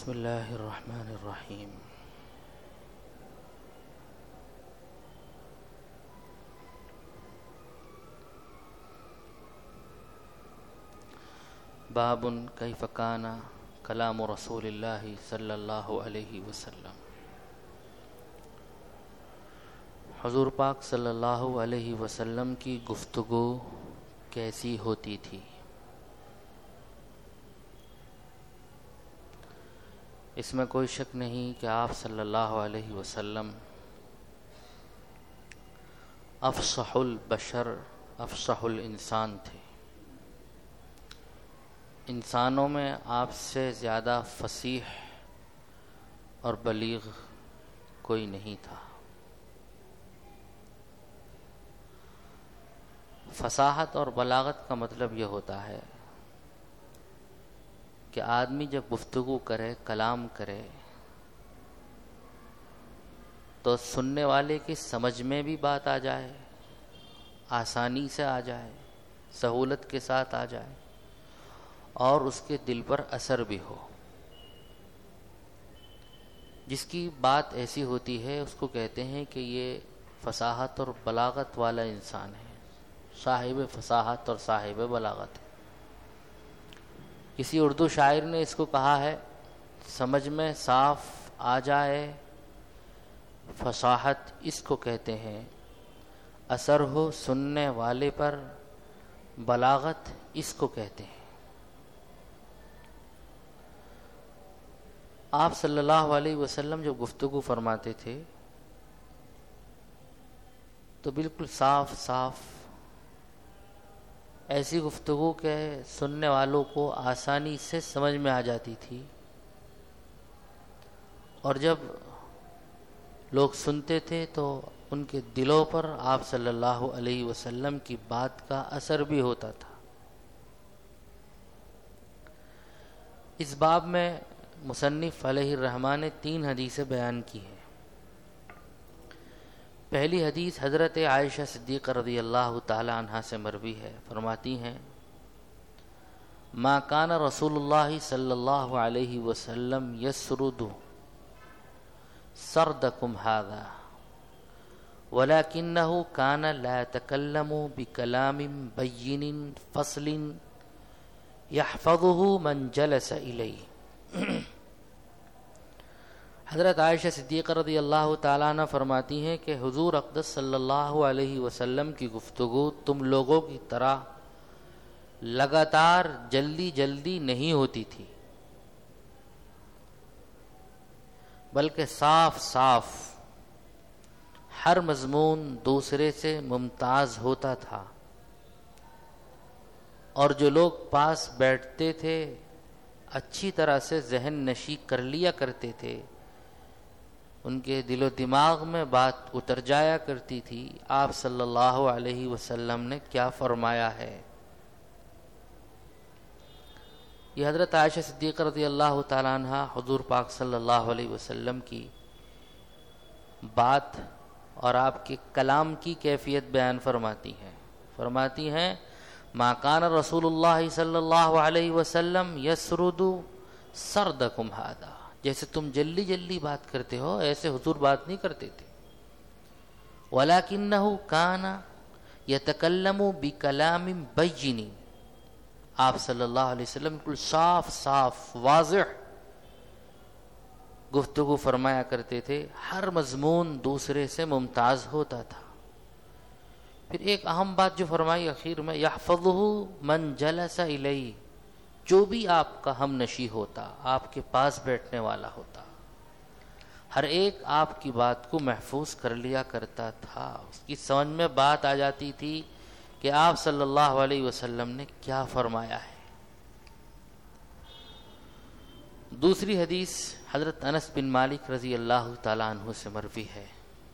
بسم اللہ الرحمن الرحیم۔ باب کیف کان کلام رسول اللہ صلی اللہ علیہ وسلم۔ حضور پاک صلی اللہ علیہ وسلم کی گفتگو کیسی ہوتی تھی؟ اس میں کوئی شک نہیں کہ آپ صلی اللہ علیہ وسلم افصح البشر، افصح الانسان تھے۔ انسانوں میں آپ سے زیادہ فصیح اور بلیغ کوئی نہیں تھا۔ فصاحت اور بلاغت کا مطلب یہ ہوتا ہے کہ آدمی جب گفتگو کرے، کلام کرے، تو سننے والے کی سمجھ میں بھی بات آ جائے، آسانی سے آ جائے، سہولت کے ساتھ آ جائے، اور اس کے دل پر اثر بھی ہو۔ جس کی بات ایسی ہوتی ہے اس کو کہتے ہیں کہ یہ فصاحت اور بلاغت والا انسان ہے، صاحب فصاحت اور صاحب بلاغت ہے۔ کسی اردو شاعر نے اس کو کہا ہے، سمجھ میں صاف آ جائے فصاحت اس کو کہتے ہیں، اثر ہو سننے والے پر بلاغت اس کو کہتے ہیں۔ آپ صلی اللہ علیہ وسلم جو گفتگو فرماتے تھے تو بالکل صاف صاف ایسی گفتگو کے سننے والوں کو آسانی سے سمجھ میں آ جاتی تھی، اور جب لوگ سنتے تھے تو ان کے دلوں پر آپ صلی اللہ علیہ وسلم کی بات کا اثر بھی ہوتا تھا۔ اس باب میں مصنف علیہ الرحمٰن نے 3 حدیثیں بیان کی ہیں۔ پہلی حدیث حضرت عائشہ صدیقہ رضی اللہ تعالی عنہا سے مروی ہے، فرماتی ہیں، ما کان رسول اللہ صلی اللہ علیہ وسلم یسرد سردکم ھذا ولکنہ کان لا یتکلم بکلام بین فصل یحفظہ من جلس الیہ۔ حضرت عائشہ صدیقہ رضی اللہ تعالیٰ عنہ فرماتی ہیں کہ حضور اقدس صلی اللہ علیہ وسلم کی گفتگو تم لوگوں کی طرح لگاتار جلدی جلدی نہیں ہوتی تھی، بلکہ صاف صاف ہر مضمون دوسرے سے ممتاز ہوتا تھا، اور جو لوگ پاس بیٹھتے تھے اچھی طرح سے ذہن نشی کر لیا کرتے تھے، ان کے دل و دماغ میں بات اتر جایا کرتی تھی، آپ صلی اللہ علیہ وسلم نے کیا فرمایا ہے۔ یہ حضرت عائشہ صدیقہ رضی اللہ تعالیٰ عنہ حضور پاک صلی اللہ علیہ وسلم کی بات اور آپ کے کلام کی کیفیت بیان فرماتی ہیں ما کان رسول اللہ صلی اللہ علیہ وسلم یسرد سردکم ھذا، جیسے تم جلدی جلدی بات کرتے ہو ایسے حضور بات نہیں کرتے تھے۔ وَلَكِنَّهُ كَانَ يَتَكَلَّمُ بِكَلَامٍ بَيِّنٍ، آپ صلی اللہ علیہ وسلم بالکل صاف صاف واضح گفتگو فرمایا کرتے تھے، ہر مضمون دوسرے سے ممتاز ہوتا تھا۔ پھر ایک اہم بات جو فرمائی اخیر میں، يَحْفَظُهُ مَنْ جَلَسَ إِلَيْهِ، جو بھی آپ کا ہم نشی ہوتا، آپ کے پاس بیٹھنے والا ہوتا، ہر ایک آپ کی بات کو محفوظ کر لیا کرتا تھا، اس کی سمجھ میں بات آ جاتی تھی کہ آپ صلی اللہ علیہ وسلم نے کیا فرمایا ہے۔ دوسری حدیث حضرت انس بن مالک رضی اللہ تعالیٰ عنہ سے مروی ہے۔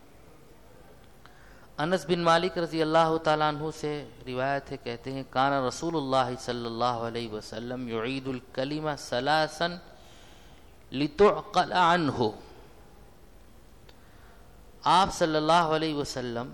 انس بن مالک رضی اللہ تعالیٰ عنہ سے روایت ہے، کہتے ہیں، کان رسول اللہ صلی اللہ علیہ وسلم یعید الکلمہ ثلاثا لتعقل عنہ، آپ صلی اللہ علیہ وسلم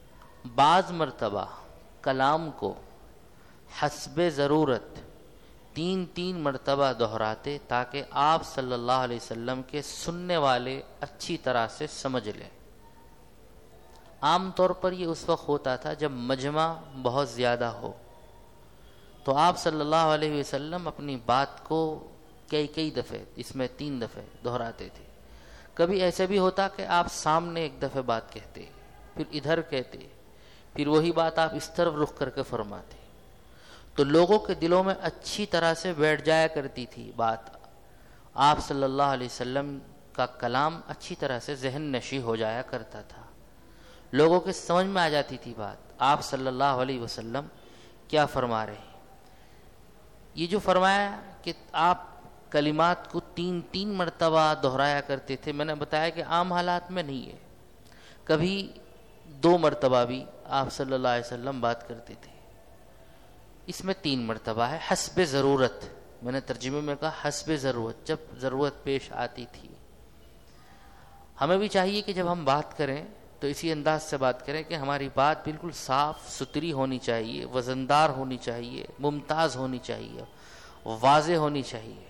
بعض مرتبہ کلام کو حسب ضرورت 3 مرتبہ دہراتے تاکہ آپ صلی اللہ علیہ وسلم کے سننے والے اچھی طرح سے سمجھ لیں۔ عام طور پر یہ اس وقت ہوتا تھا جب مجمع بہت زیادہ ہو، تو آپ صلی اللہ علیہ وسلم اپنی بات کو کئی دفعے، اس میں 3 دفعے دہراتے تھے۔ کبھی ایسے بھی ہوتا کہ آپ سامنے ایک دفعہ بات کہتے، پھر ادھر کہتے، پھر وہی بات آپ اس طرف رخ کر کے فرماتے، تو لوگوں کے دلوں میں اچھی طرح سے بیٹھ جایا کرتی تھی بات۔ آپ صلی اللہ علیہ وسلم کا کلام اچھی طرح سے ذہن نشیں ہو جایا کرتا تھا، لوگوں کے سمجھ میں آ جاتی تھی بات، آپ صلی اللہ علیہ وسلم کیا فرما رہے ہیں۔ یہ جو فرمایا کہ آپ کلمات کو 3 مرتبہ دہرایا کرتے تھے، میں نے بتایا کہ عام حالات میں نہیں ہے، کبھی 2 مرتبہ بھی آپ صلی اللہ علیہ وسلم بات کرتے تھے، اس میں 3 مرتبہ ہے حسب ضرورت۔ میں نے ترجمے میں کہا حسب ضرورت، جب ضرورت پیش آتی تھی۔ ہمیں بھی چاہیے کہ جب ہم بات کریں تو اسی انداز سے بات کریں کہ ہماری بات بالکل صاف ستھری ہونی چاہیے، وزندار ہونی چاہیے، ممتاز ہونی چاہیے، واضح ہونی چاہیے۔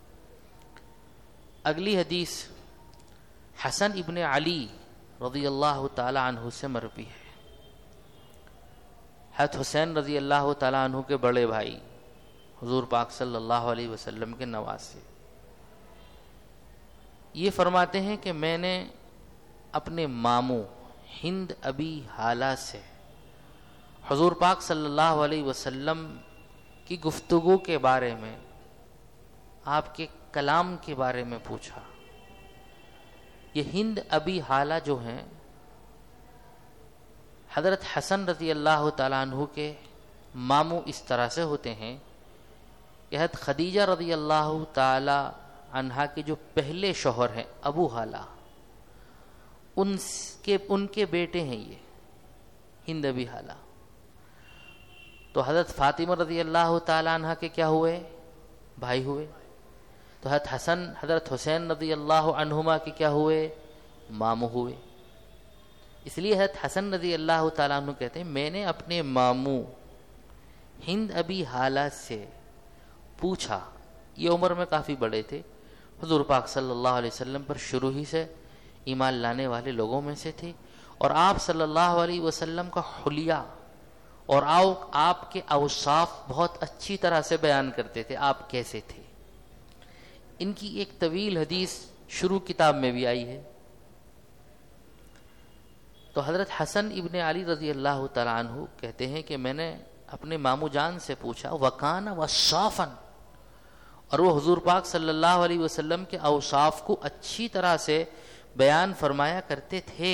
اگلی حدیث حسن ابن علی رضی اللہ تعالی عنہ سے مروی ہے۔ حضرت حسین رضی اللہ تعالی عنہ کے بڑے بھائی، حضور پاک صلی اللہ علیہ وسلم کے نواسے، یہ فرماتے ہیں کہ میں نے اپنے ماموں ہند ابی حالہ سے حضور پاک صلی اللہ علیہ وسلم کی گفتگو کے بارے میں، آپ کے کلام کے بارے میں پوچھا۔ یہ ہند ابی حالہ جو ہیں حضرت حسن رضی اللہ تعالیٰ عنہ کے ماموں اس طرح سے ہوتے ہیں کہ حضرت خدیجہ رضی اللہ تعالی عنہا کے جو پہلے شوہر ہیں ابو حالہ، ان کے بیٹے ہیں یہ ہند ابی حالہ۔ تو حضرت فاطمہ رضی اللہ تعالی عنہ کے کیا ہوئے؟ بھائی ہوئے۔ تو حضرت حسین رضی اللہ عنہما کے کیا ہوئے؟ ماموں ہوئے۔ اس لیے حضرت حسن رضی اللہ تعالیٰ عنہ کہتے ہیں میں نے اپنے ماموں ہند ابی حالہ سے پوچھا، یہ عمر میں کافی بڑے تھے، حضور پاک صلی اللہ علیہ وسلم پر شروع ہی سے ایمان لانے والے لوگوں میں سے تھے، اور آپ صلی اللہ علیہ وسلم کا حلیہ اور آپ کے اوصاف بہت اچھی طرح سے بیان کرتے تھے، آپ کیسے تھے۔ ان کی ایک طویل حدیث شروع کتاب میں بھی آئی ہے۔ تو حضرت حسن ابن علی رضی اللہ تعالیٰ عنہ کہتے ہیں کہ میں نے اپنے ماموں جان سے پوچھا، وَكَانَ وَصَّافًا، اور وہ حضور پاک صلی اللہ علیہ وسلم کے اوصاف کو اچھی طرح سے بیان فرمایا کرتے تھے۔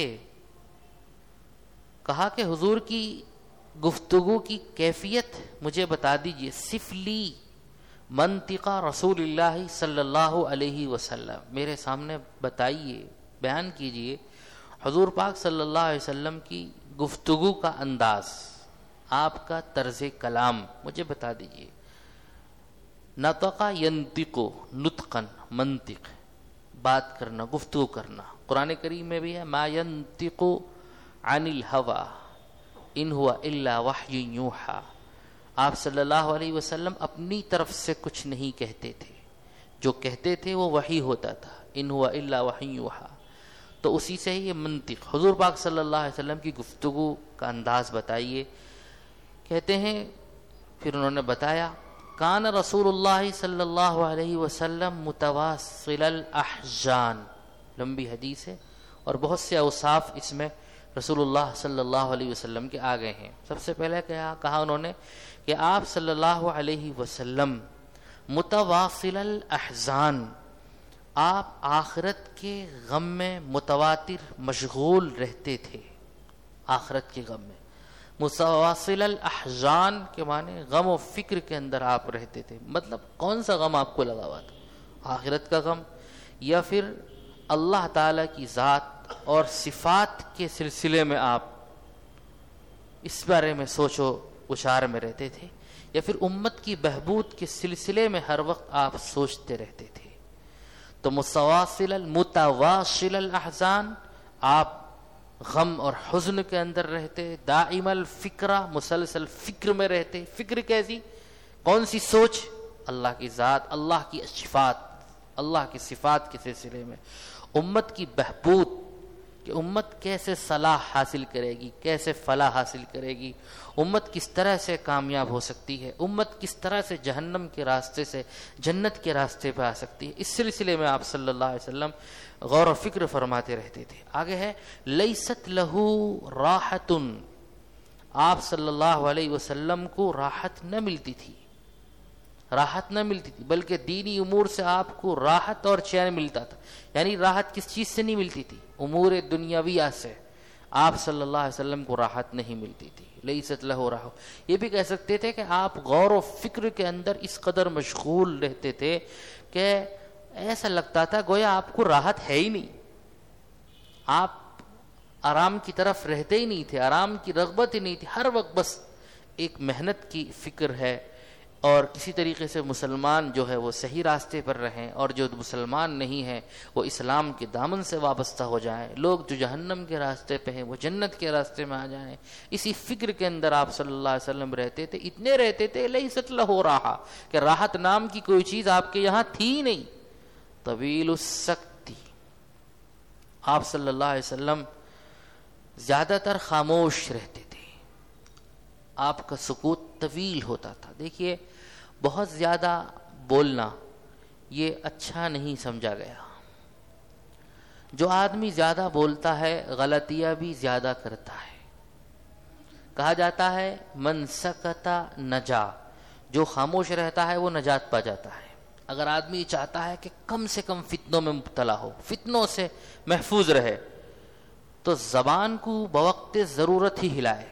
کہا کہ حضور کی گفتگو کی کیفیت مجھے بتا دیجئے، صف لی منطقہ رسول اللہ صلی اللہ علیہ وسلم، میرے سامنے بتائیے، بیان کیجئے حضور پاک صلی اللہ علیہ وسلم کی گفتگو کا انداز، آپ کا طرز کلام مجھے بتا دیجئے۔ نطقہ ینطقو، نطقاً، منطق، بات کرنا، گفتگو کرنا۔ قرآن کریم میں بھی ہے ما ینطق عن الہوی ان ہوا الا وحی یوحی، آپ صلی اللہ علیہ وسلم اپنی طرف سے کچھ نہیں کہتے تھے، جو کہتے تھے وہ وحی ہوتا تھا، ان ہوا الا وحی یوحی۔ تو اسی سے ہی یہ منطق، حضور پاک صلی اللہ علیہ وسلم کی گفتگو کا انداز بتائیے۔ کہتے ہیں پھر انہوں نے بتایا، کان رسول اللہ صلی اللہ علیہ وسلم متواصل الاحزان، لمبی حدیث ہے اور بہت سے اوصاف اس میں رسول اللہ صلی اللہ علیہ وسلم کے آ گئے ہیں۔ سب سے پہلے کہا انہوں نے کہ آپ صلی اللہ علیہ وسلم متواصل الاحزان، آپ آخرت کے غم میں متواتر مشغول رہتے تھے، آخرت کے غم میں۔ متواصل الاحزان کے معنی غم و فکر کے اندر آپ رہتے تھے، مطلب کون سا غم آپ کو لگا ہوا تھا؟ آخرت کا غم، یا پھر اللہ تعالی کی ذات اور صفات کے سلسلے میں آپ اس بارے میں سوچو وچار میں رہتے تھے، یا پھر امت کی بہبود کے سلسلے میں ہر وقت آپ سوچتے رہتے تھے۔ تو متواصل الاحزان، آپ غم اور حزن کے اندر رہتے، دائم الفکرہ، مسلسل فکر میں رہتے۔ فکر کیسی؟ کون سی سوچ؟ اللہ کی ذات، اللہ کی صفات، اللہ کی صفات کے سلسلے میں، امت کی بہبود کہ امت کیسے صلاح حاصل کرے گی، کیسے فلاح حاصل کرے گی، امت کس طرح سے کامیاب ہو سکتی ہے، امت کس طرح سے جہنم کے راستے سے جنت کے راستے پہ آ سکتی ہے، اس سلسلے میں آپ صلی اللہ علیہ وسلم غور و فکر فرماتے رہتے تھے۔ آگے ہے لیست لہو راحتن، آپ صلی اللہ علیہ وسلم کو راحت نہ ملتی تھی، راحت نہ ملتی تھی، بلکہ دینی امور سے آپ کو راحت اور چین ملتا تھا۔ یعنی راحت کس چیز سے نہیں ملتی تھی؟ امور دنیاویہ سے آپ صلی اللہ علیہ وسلم کو راحت نہیں ملتی تھی۔ لیست لہو راحہ، یہ بھی کہہ سکتے تھے کہ آپ غور و فکر کے اندر اس قدر مشغول رہتے تھے کہ ایسا لگتا تھا گویا آپ کو راحت ہے ہی نہیں، آپ آرام کی طرف رہتے ہی نہیں تھے، آرام کی رغبت ہی نہیں تھی، ہر وقت بس ایک محنت کی فکر ہے اور کسی طریقے سے مسلمان جو ہے وہ صحیح راستے پر رہیں، اور جو مسلمان نہیں ہیں وہ اسلام کے دامن سے وابستہ ہو جائیں، لوگ جو جہنم کے راستے پہ ہیں وہ جنت کے راستے میں آ جائیں۔ اسی فکر کے اندر آپ صلی اللہ علیہ وسلم رہتے تھے، اتنے رہتے تھے لیست لہو راحہ کہ راحت نام کی کوئی چیز آپ کے یہاں تھی نہیں۔ طویل السکتی، آپ صلی اللہ علیہ وسلم زیادہ تر خاموش رہتے تھے، آپ کا سکوت طویل ہوتا تھا۔ دیکھیے بہت زیادہ بولنا یہ اچھا نہیں سمجھا گیا، جو آدمی زیادہ بولتا ہے غلطیاں بھی زیادہ کرتا ہے۔ کہا جاتا ہے من سکت نجا، جو خاموش رہتا ہے وہ نجات پا جاتا ہے۔ اگر آدمی چاہتا ہے کہ کم سے کم فتنوں میں مبتلا ہو، فتنوں سے محفوظ رہے، تو زبان کو بوقت ضرورت ہی ہلائے۔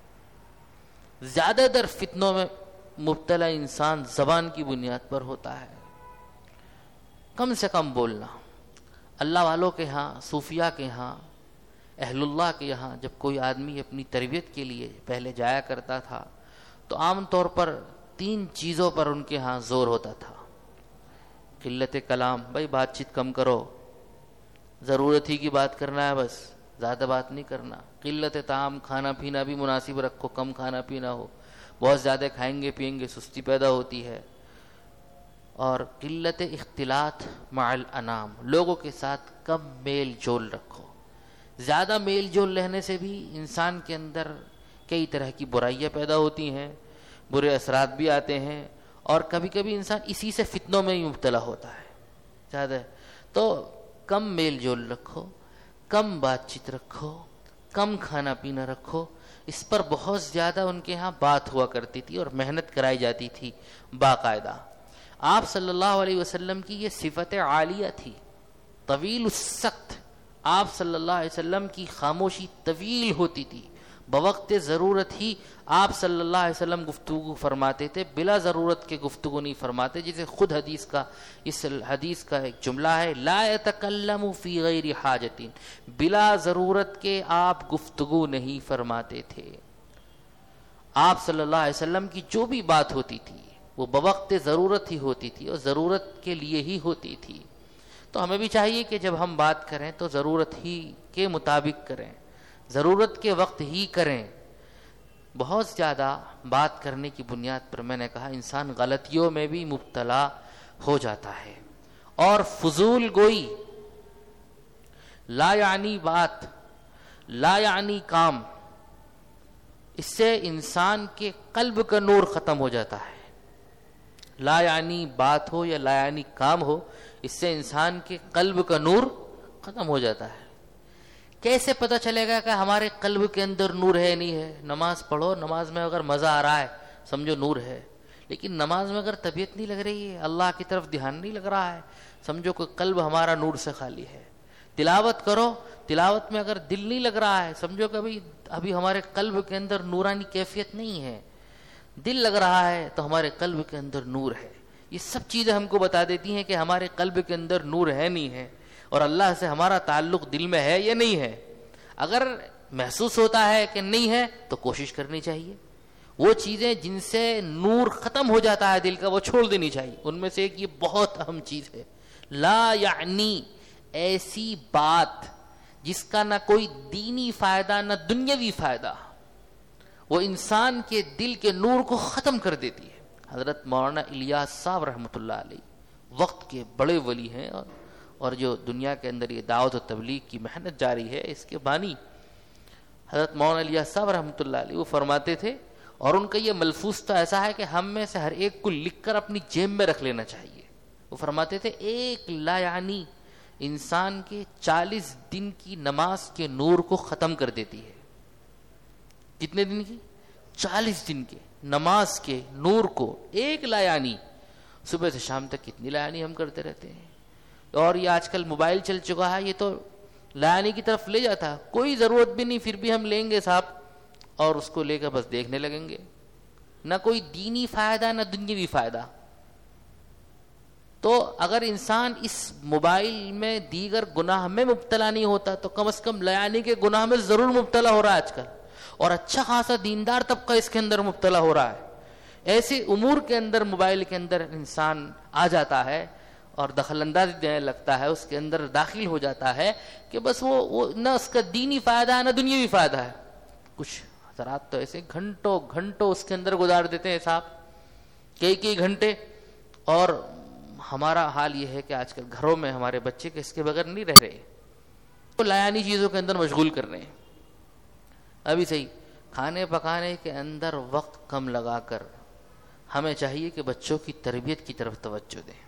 زیادہ تر فتنوں میں مبتلا انسان زبان کی بنیاد پر ہوتا ہے۔ کم سے کم بولنا۔ اللہ والوں کے ہاں، صوفیاء کے ہاں، اہل اللہ کے یہاں جب کوئی آدمی اپنی تربیت کے لیے پہلے جایا کرتا تھا تو عام طور پر 3 چیزوں پر ان کے ہاں زور ہوتا تھا۔ قلت کلام، بھائی بات چیت کم کرو، ضرورت ہی کی بات کرنا ہے، بس زیادہ بات نہیں کرنا۔ قلت طعام، کھانا پینا بھی مناسب رکھو، کم کھانا پینا ہو، بہت زیادہ کھائیں گے پیئیں گے سستی پیدا ہوتی ہے۔ اور قلت اختلاط مع الانام، لوگوں کے ساتھ کم میل جول رکھو۔ زیادہ میل جول رہنے سے بھی انسان کے اندر کئی طرح کی برائیاں پیدا ہوتی ہیں، برے اثرات بھی آتے ہیں، اور کبھی کبھی انسان اسی سے فتنوں میں ہی مبتلا ہوتا ہے زیادہ۔ تو کم میل جول رکھو، کم بات چیت رکھو، کم کھانا پینا رکھو۔ اس پر بہت زیادہ ان کے ہاں بات ہوا کرتی تھی اور محنت کرائی جاتی تھی باقاعدہ۔ آپ صلی اللہ علیہ وسلم کی یہ صفت عالیہ تھی، طویل السکت۔ آپ صلی اللہ علیہ وسلم کی خاموشی طویل ہوتی تھی، بوقت ضرورت ہی آپ صلی اللہ علیہ وسلم گفتگو فرماتے تھے، بلا ضرورت کے گفتگو نہیں فرماتے، جسے خود اس حدیث کا ایک جملہ ہے، لا يتکلم فی غیر حاجت، بلا ضرورت کے آپ گفتگو نہیں فرماتے تھے۔ آپ صلی اللہ علیہ وسلم کی جو بھی بات ہوتی تھی وہ بوقت ضرورت ہی ہوتی تھی اور ضرورت کے لیے ہی ہوتی تھی۔ تو ہمیں بھی چاہیے کہ جب ہم بات کریں تو ضرورت ہی کے مطابق کریں، ضرورت کے وقت ہی کریں۔ بہت زیادہ بات کرنے کی بنیاد پر میں نے کہا انسان غلطیوں میں بھی مبتلا ہو جاتا ہے۔ اور فضول گوئی، لا یعنی بات، لا یعنی کام، اس سے انسان کے قلب کا نور ختم ہو جاتا ہے۔ لا یعنی بات ہو یا لا یعنی کام ہو، اس سے انسان کے قلب کا نور ختم ہو جاتا ہے۔ کیسے پتہ چلے گا کہ ہمارے قلب کے اندر نور ہے نہیں ہے؟ نماز پڑھو، نماز میں اگر مزہ آ رہا ہے سمجھو نور ہے، لیکن نماز میں اگر طبیعت نہیں لگ رہی ہے، اللہ کی طرف دھیان نہیں لگ رہا ہے، سمجھو کہ قلب ہمارا نور سے خالی ہے۔ تلاوت کرو، تلاوت میں اگر دل نہیں لگ رہا ہے، سمجھو کہ ابھی ہمارے قلب کے اندر نورانی کیفیت نہیں ہے۔ دل لگ رہا ہے تو ہمارے قلب کے اندر نور ہے۔ یہ سب چیزیں ہم کو بتا دیتی ہیں کہ ہمارے قلب کے اندر نور ہے نہیں ہے، اور اللہ سے ہمارا تعلق دل میں ہے یا نہیں ہے۔ اگر محسوس ہوتا ہے کہ نہیں ہے تو کوشش کرنی چاہیے، وہ چیزیں جن سے نور ختم ہو جاتا ہے دل کا وہ چھوڑ دینی چاہیے۔ ان میں سے ایک یہ بہت اہم چیز ہے، لا یعنی، ایسی بات جس کا نہ کوئی دینی فائدہ نہ دنیاوی فائدہ، وہ انسان کے دل کے نور کو ختم کر دیتی ہے، حضرت مولانا الیاس صاحب رحمۃ اللہ علیہ وقت کے بڑے ولی ہیں، اور جو دنیا کے اندر یہ دعوت و تبلیغ کی محنت جاری ہے اس کے بانی حضرت مولانا الیاس صاحب رحمۃ اللہ علیہ وہ فرماتے تھے، اور ان کا یہ ملفوظ تو ایسا ہے کہ ہم میں سے ہر ایک کو لکھ کر اپنی جیب میں رکھ لینا چاہیے۔ وہ فرماتے تھے ایک لا یعنی انسان کے 40 دن کی نماز کے نور کو ختم کر دیتی ہے۔ کتنے دن کی؟ 40 دن کے نماز کے نور کو ایک لا یعنی، صبح سے شام تک کتنی لا یعنی ہم کرتے رہتے ہیں، اور یہ آج کل موبائل چل چکا ہے، یہ تو لا یعنی کی طرف لے جاتا، کوئی ضرورت بھی نہیں پھر بھی ہم لیں گے صاحب اور اس کو لے کر بس دیکھنے لگیں گے، نہ کوئی دینی فائدہ نہ دنیاوی فائدہ۔ تو اگر انسان اس موبائل میں دیگر گناہ میں مبتلا نہیں ہوتا تو کم از کم لیانی کے گناہ میں ضرور مبتلا ہو رہا ہے آج کل، اور اچھا خاصا دیندار طبقہ اس کے اندر مبتلا ہو رہا ہے۔ ایسے امور کے اندر موبائل کے اندر انسان آ جاتا ہے اور دخل اندازی دینے لگتا ہے، اس کے اندر داخل ہو جاتا ہے کہ بس وہ نہ اس کا دینی فائدہ ہے نہ دنیاوی فائدہ ہے۔ کچھ حضرات تو ایسے گھنٹوں گھنٹوں اس کے اندر گزار دیتے ہیں صاحب، کئی گھنٹے، اور ہمارا حال یہ ہے کہ آج کل گھروں میں ہمارے بچے کے اس کے بغیر نہیں رہ رہے، وہ لایانی چیزوں کے اندر مشغول کر رہے ہیں۔ ابھی صحیح کھانے پکانے کے اندر وقت کم لگا کر ہمیں چاہیے کہ بچوں کی تربیت کی طرف توجہ دیں۔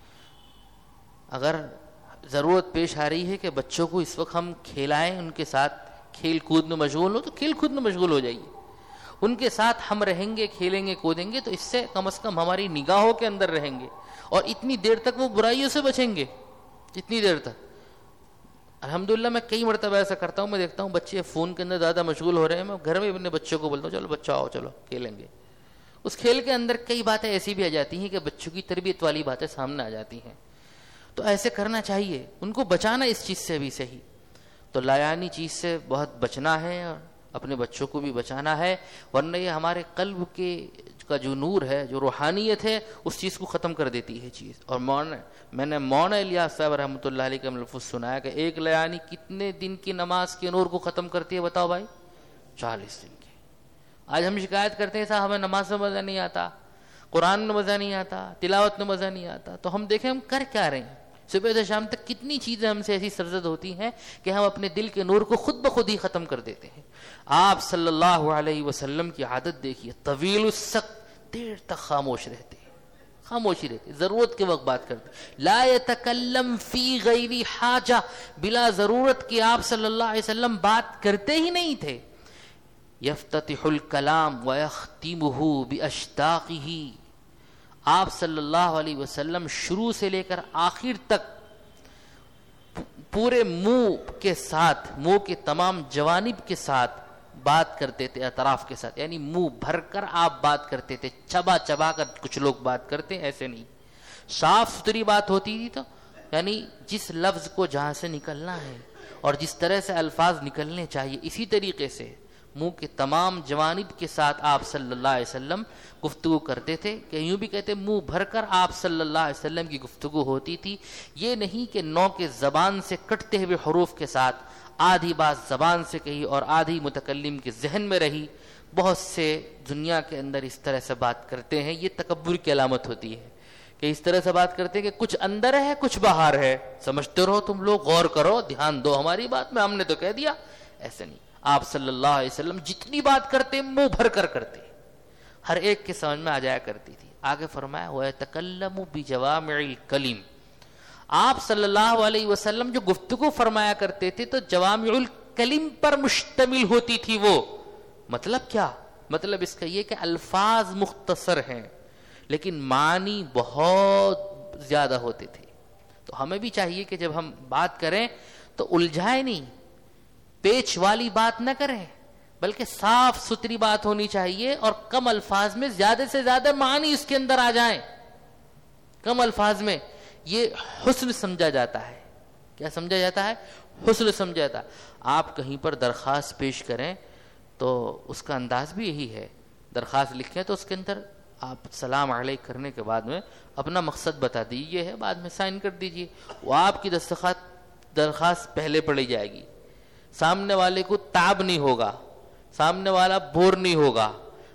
اگر ضرورت پیش آ رہی ہے کہ بچوں کو اس وقت ہم کھلائیں، ان کے ساتھ کھیل کود میں مشغول ہو تو کھیل کود میں مشغول ہو جائیے، ان کے ساتھ ہم رہیں گے، کھیلیں گے، کودیں گے تو اس سے کم از کم ہماری نگاہوں کے اندر رہیں گے، اور اتنی دیر تک وہ برائیوں سے بچیں گے، اتنی دیر تک۔ الحمدللہ میں کئی مرتبہ ایسا کرتا ہوں، میں دیکھتا ہوں بچے فون کے اندر زیادہ مشغول ہو رہے ہیں، میں گھر میں اپنے بچوں کو بولتا ہوں چلو بچہ آؤ چلو کھیلیں گے۔ اس کھیل کے اندر کئی باتیں ایسی بھی آ جاتی ہیں کہ بچوں کی تربیت والی باتیں سامنے آ جاتی ہیں، تو ایسے کرنا چاہیے، ان کو بچانا اس چیز سے بھی صحیح۔ تو لایانی چیز سے بہت بچنا ہے اور اپنے بچوں کو بھی بچانا ہے، ورنہ یہ ہمارے قلب کا جو نور ہے، جو روحانیت ہے، اس چیز کو ختم کر دیتی ہے چیز۔ اور میں نے مولانا الیاس صاحب رحمۃ اللہ علیہ کا ملفوظ سنایا کہ ایک لیانی کتنے دن کی نماز کے نور کو ختم کرتی ہے بتاؤ بھائی؟ 40 دن کی۔ آج ہم شکایت کرتے ہیں صاحب ہمیں نماز میں مزہ نہیں آتا، قرآن میں مزہ نہیں آتا، تلاوت میں مزہ نہیں آتا، تو ہم دیکھیں ہم کر کیا رہے ہیں؟ صبح سے شام تک کتنی چیزیں ہم سے ایسی سرزد ہوتی ہیں کہ ہم اپنے دل کے نور کو خود بخود ہی ختم کر دیتے ہیں۔ آپ صلی اللہ علیہ وسلم کی عادت دیکھیے، طویل السکت، دیر تک خاموش رہتے، خاموشی رہتے، ضرورت کے وقت بات کرتے، لا یتکلم فی غیر حاجہ، بلا ضرورت کے آپ صلی اللہ علیہ وسلم بات کرتے ہی نہیں تھے۔ یفتتح الکلام ویختمہ باشتاقہ، آپ صلی اللہ علیہ وسلم شروع سے لے کر آخر تک پورے منہ کے ساتھ، منہ کے تمام جوانب کے ساتھ بات کرتے تھے، اطراف کے ساتھ، یعنی منہ بھر کر آپ بات کرتے تھے، چبا چبا کر کچھ لوگ بات کرتے ہیں، ایسے نہیں، صاف ستھری بات ہوتی تھی۔ تو یعنی جس لفظ کو جہاں سے نکلنا ہے اور جس طرح سے الفاظ نکلنے چاہیے اسی طریقے سے منہ کے تمام جوانب کے ساتھ آپ صلی اللہ علیہ وسلم گفتگو کرتے تھے، کہ یوں بھی کہتے منہ بھر کر آپ صلی اللہ علیہ وسلم کی گفتگو ہوتی تھی۔ یہ نہیں کہ نو کے زبان سے کٹتے ہوئے حروف کے ساتھ آدھی بات زبان سے کہی اور آدھی متکلم کے ذہن میں رہی۔ بہت سے دنیا کے اندر اس طرح سے بات کرتے ہیں، یہ تکبر کی علامت ہوتی ہے کہ اس طرح سے بات کرتے ہیں کہ کچھ اندر ہے کچھ باہر ہے، سمجھتے رہو تم لوگ، غور کرو، دھیان دو ہماری بات میں، ہم نے تو کہہ دیا، ایسے نہیں۔ آپ صلی اللہ علیہ وسلم جتنی بات کرتے منہ بھر کر کرتے، ہر ایک کے سمجھ میں آ جایا کرتی تھی۔ آگے فرمایا وَيَتَكَلَّمُ بِجَوَامِعِ الْكَلِمِ، آپ صلی اللہ علیہ وسلم جو گفتگو فرمایا کرتے تھے تو جوامع الکلم پر مشتمل ہوتی تھی۔ وہ مطلب کیا؟ مطلب اس کا یہ کہ الفاظ مختصر ہیں لیکن معنی بہت زیادہ ہوتے تھے۔ تو ہمیں بھی چاہیے کہ جب ہم بات کریں تو الجھائے نہیں، پیچ والی بات نہ کریں، بلکہ صاف ستھری بات ہونی چاہیے اور کم الفاظ میں زیادہ سے زیادہ معنی اس کے اندر آ جائیں۔ کم الفاظ میں یہ حسن سمجھا جاتا ہے۔ کیا سمجھا جاتا ہے؟ حسن سمجھا جاتا ہے۔ آپ کہیں پر درخواست پیش کریں تو اس کا انداز بھی یہی ہے، درخواست لکھیں تو اس کے اندر آپ سلام علیک کرنے کے بعد میں اپنا مقصد بتا دیجیے ہے، بعد میں سائن کر دیجیے، وہ آپ کی درخواست پہلے پڑھی جائے گی، سامنے والے کو تعب نہیں ہوگا، سامنے والا بور نہیں ہوگا۔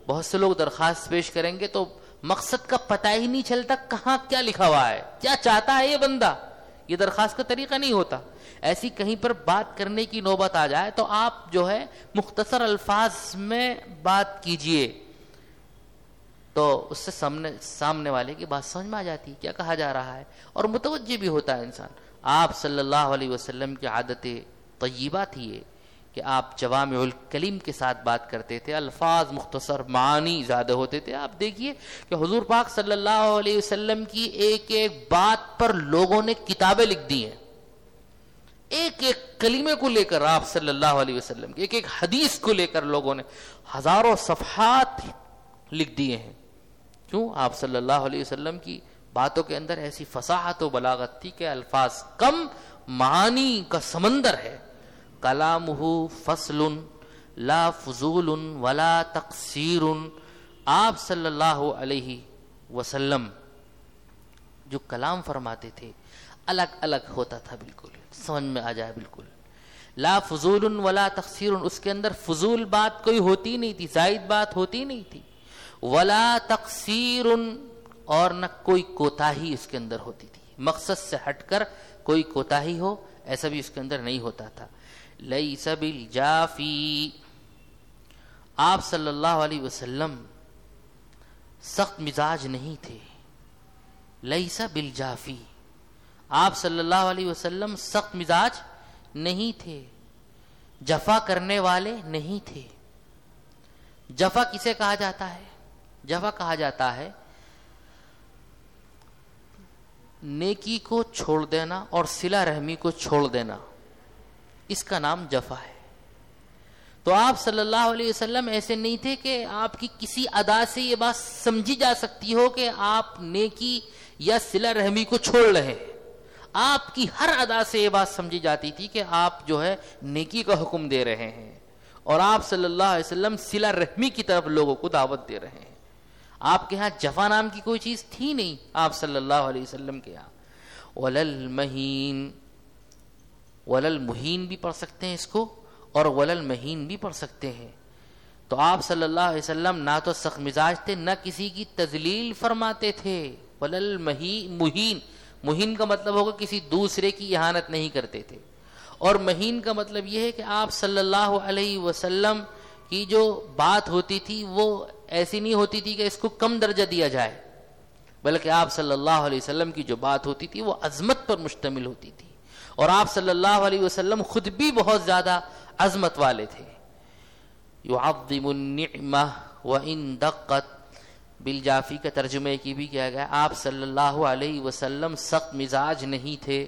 بہت سے لوگ درخواست پیش کریں گے تو مقصد کا پتہ ہی نہیں چلتا کہاں کیا لکھا ہوا ہے، کیا چاہتا ہے یہ بندہ. یہ درخواست کا طریقہ نہیں ہوتا. ایسی کہیں پر بات کرنے کی نوبت آ جائے تو آپ جو ہے مختصر الفاظ میں بات کیجئے، تو اس سے سامنے والے کی بات سمجھ میں آ جاتی ہے کیا کہا جا رہا ہے، اور متوجہ بھی ہوتا ہے انسان. آپ صلی اللہ علیہ وسلم کی عادت طیبہ تھی یہ کہ آپ جوامع الکلم کے ساتھ بات کرتے تھے، الفاظ مختصر، معانی زیادہ ہوتے تھے. آپ دیکھیے کہ حضور پاک صلی اللہ علیہ وسلم کی ایک ایک بات پر لوگوں نے کتابیں لکھ دی ہیں. ایک ایک کلمے کو لے کر آپ صلی اللہ علیہ وسلم کی ایک ایک حدیث کو لے کر لوگوں نے ہزاروں صفحات لکھ دیے ہیں. کیوں؟ آپ صلی اللہ علیہ وسلم کی باتوں کے اندر ایسی فصاحت و بلاغت تھی کہ الفاظ کم، معانی کا سمندر ہے. کلامہ فصل لا فضول ولا تقصیر. آپ صلی اللہ علیہ وسلم جو کلام فرماتے تھے الگ الگ ہوتا تھا، بالکل سمجھ میں آ جائے بالکل. لا فضول ولا تقصیر، اس کے اندر فضول بات کوئی ہوتی نہیں تھی، زائد بات ہوتی نہیں تھی. ولا تقصیر، اور نہ کوئی کوتاہی اس کے اندر ہوتی تھی، مقصد سے ہٹ کر کوئی کوتاہی ہو ایسا بھی اس کے اندر نہیں ہوتا تھا. لیس بالجافی، آپ صلی اللہ علیہ وسلم سخت مزاج نہیں تھے. لیس بالجافی، آپ صلی اللہ علیہ وسلم سخت مزاج نہیں تھے، جفا کرنے والے نہیں تھے. جفا کسے کہا جاتا ہے؟ جفا کہا جاتا ہے نیکی کو چھوڑ دینا اور صلہ رحمی کو چھوڑ دینا، اس کا نام جفا ہے. تو آپ صلی اللہ علیہ وسلم ایسے نہیں تھے کہ آپ کی کسی ادا سے یہ بات سمجھی جا سکتی ہو کہ آپ نیکی یا صلہ رحمی کو چھوڑ رہے ہیں. آپ کی ہر ادا سے یہ بات سمجھی جاتی تھی کہ آپ جو ہے نیکی کا حکم دے رہے ہیں، اور آپ صلی اللہ علیہ وسلم صلہ رحمی کی طرف لوگوں کو دعوت دے رہے ہیں. آپ کے ہاں جفا نام کی کوئی چیز تھی نہیں آپ صلی اللہ علیہ وسلم کے ہاں. وللمہین، وللمہین بھی پڑھ سکتے ہیں اس کو، اور وللمہین بھی پڑھ سکتے ہیں. تو آپ صلی اللہ علیہ وسلم نہ تو سخت مزاج تھے، نہ کسی کی تذلیل فرماتے تھے. مہین، مہین کا مطلب ہوگا کسی دوسرے کی اہانت نہیں کرتے تھے. اور مہین کا مطلب یہ ہے کہ آپ صلی اللہ علیہ وسلم کی جو بات ہوتی تھی وہ ایسی نہیں ہوتی تھی کہ اس کو کم درجہ دیا جائے، بلکہ آپ صلی اللہ علیہ وسلم کی جو بات ہوتی تھی وہ عظمت پر مشتمل ہوتی تھی. اور آپ صلی اللہ علیہ وسلم خود بھی بہت زیادہ عظمت والے تھے. یعظم النعمہ وان دقت، بالجافی کا ترجمے کی بھی کیا گیا. آپ صلی اللہ علیہ وسلم سخت مزاج نہیں تھے.